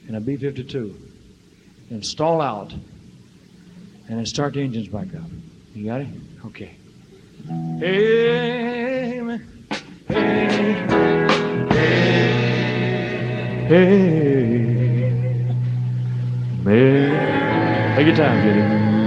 and a B-52 and stall out and then start the engines back up. You got it? Okay. Amen. Amen. Take your time, Judy.